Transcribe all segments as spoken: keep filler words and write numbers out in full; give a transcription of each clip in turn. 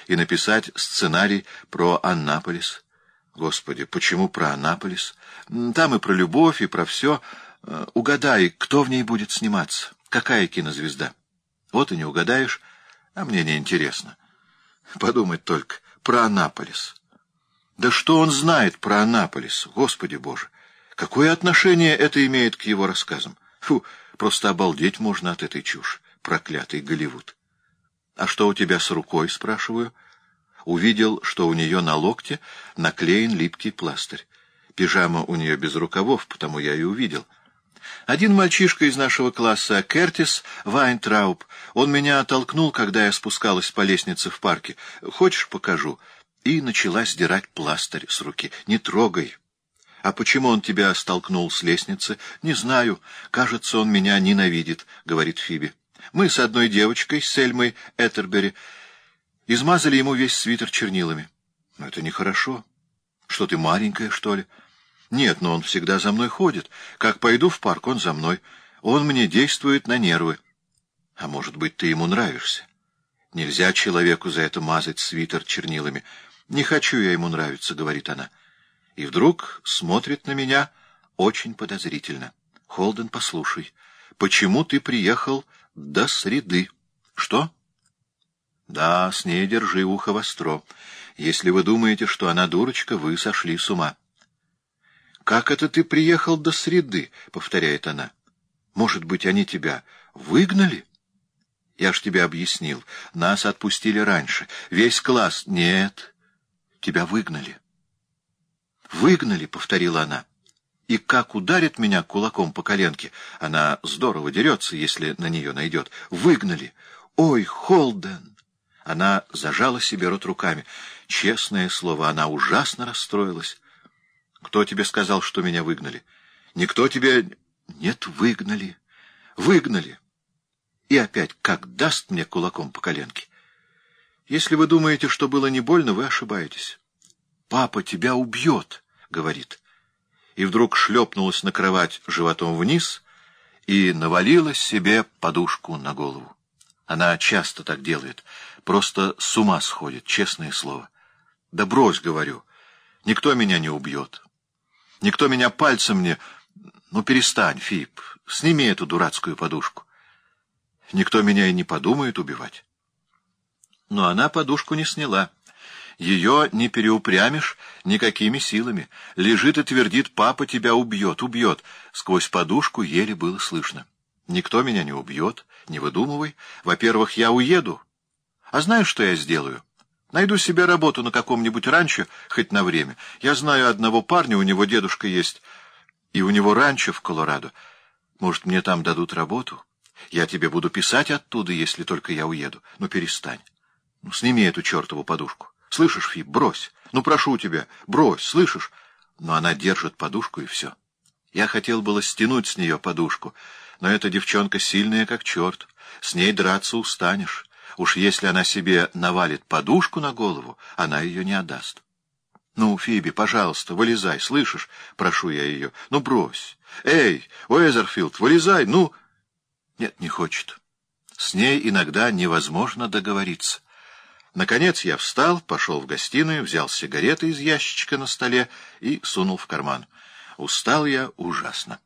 и написать сценарий про Аннаполис. Господи, почему про Аннаполис? Там и про любовь, и про все. Угадай, кто в ней будет сниматься? Какая кинозвезда? Вот и не угадаешь, а мне не интересно. Подумать только, про Аннаполис. Да что он знает про Аннаполис, Господи Боже! Какое отношение это имеет к его рассказам? Фу, просто обалдеть можно от этой чуши. Проклятый Голливуд. А что у тебя с рукой, спрашиваю? Увидел, что у нее на локте наклеен липкий пластырь. Пижама у нее без рукавов, потому я и увидел. Один мальчишка из нашего класса, Кертис Вайнтрауб, он меня оттолкнул, когда я спускалась по лестнице в парке. Хочешь, покажу? И начала сдирать пластырь с руки. Не трогай. А почему он тебя столкнул с лестницы? Не знаю. Кажется, он меня ненавидит, говорит Фиби. Мы с одной девочкой, с Сельмой Этербери, измазали ему весь свитер чернилами. Но это нехорошо. Что ты, маленькая, что ли? Нет, но он всегда за мной ходит. Как пойду в парк, он за мной. Он мне действует на нервы. А может быть, ты ему нравишься? Нельзя человеку за это мазать свитер чернилами. Не хочу я ему нравиться, говорит она. И вдруг смотрит на меня очень подозрительно. Холден, послушай, почему ты приехал до среды? Что? Да, с ней держи ухо востро. Если вы думаете, что она дурочка, вы сошли с ума. Как это ты приехал до среды? Повторяет она. Может быть, они тебя выгнали? Я ж тебе объяснил. Нас отпустили раньше. Весь класс. Нет, тебя выгнали. «Выгнали», — повторила она. «И как ударит меня кулаком по коленке, она здорово дерется, если на нее найдет. Выгнали! Ой, Холден!» Она зажала себе рот руками. Честное слово, она ужасно расстроилась. «Кто тебе сказал, что меня выгнали?» «Никто тебе...» «Нет, выгнали. Выгнали!» И опять как даст мне кулаком по коленке. «Если вы думаете, что было не больно, вы ошибаетесь. Папа тебя убьет», — говорит. И вдруг шлепнулась на кровать животом вниз и навалила себе подушку на голову. Она часто так делает, просто с ума сходит, честное слово. «Да брось, — говорю, — никто меня не убьет. Никто меня пальцем не... Ну, перестань, Фип, сними эту дурацкую подушку. Никто меня и не подумает убивать». Но она подушку не сняла. Ее не переупрямишь никакими силами. Лежит и твердит: «Папа тебя убьет, убьет». Сквозь подушку еле было слышно. «Никто меня не убьет, не выдумывай. Во-первых, я уеду. А знаешь, что я сделаю? Найду себе работу на каком-нибудь ранчо, хоть на время. Я знаю одного парня, у него дедушка есть, и у него ранчо в Колорадо. Может, мне там дадут работу? Я тебе буду писать оттуда, если только я уеду. Ну, перестань. Ну, сними эту чертову подушку. Слышишь, Фип, брось. Ну, прошу тебя, брось, слышишь? Но она держит подушку, и все. Я хотел было стянуть с нее подушку, но эта девчонка сильная, как черт. С ней драться устанешь. Уж если она себе навалит подушку на голову, она ее не отдаст. Ну, Фиби, пожалуйста, вылезай, слышишь? Прошу я ее. Ну, брось. Эй, Уэзерфилд, вылезай, ну... Нет, не хочет. С ней иногда невозможно договориться. Наконец я встал, пошел в гостиную, взял сигареты из ящичка на столе и сунул в карман. Устал я ужасно.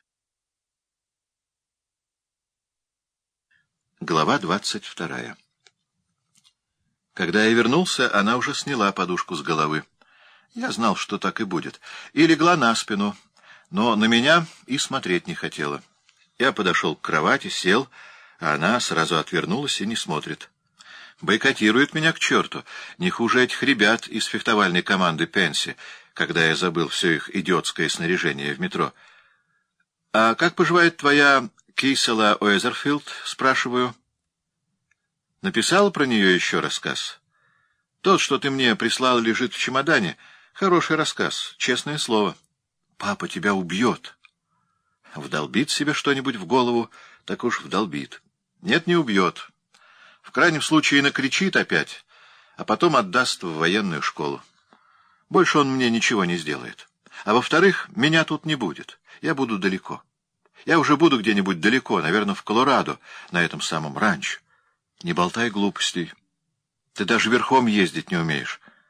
Глава двадцать вторая. Когда я вернулся, она уже сняла подушку с головы. Я знал, что так и будет. И легла на спину, но на меня и смотреть не хотела. Я подошел к кровати, сел, а она сразу отвернулась и не смотрит. Бойкотирует меня к черту, не хуже этих ребят из фехтовальной команды Пенси, когда я забыл все их идиотское снаряжение в метро. — А как поживает твоя Кисела Уэзерфилд? — спрашиваю. — Написала про нее еще рассказ? — Тот, что ты мне прислал, лежит в чемодане. Хороший рассказ, честное слово. — Папа тебя убьет. Вдолбит себе что-нибудь в голову, так уж вдолбит. Нет, не убьет. В крайнем случае накричит опять, а потом отдаст в военную школу. Больше он мне ничего не сделает. А во-вторых, меня тут не будет. Я буду далеко. Я уже буду где-нибудь далеко, наверное, в Колорадо, на этом самом ранчо. Не болтай глупостей. Ты даже верхом ездить не умеешь.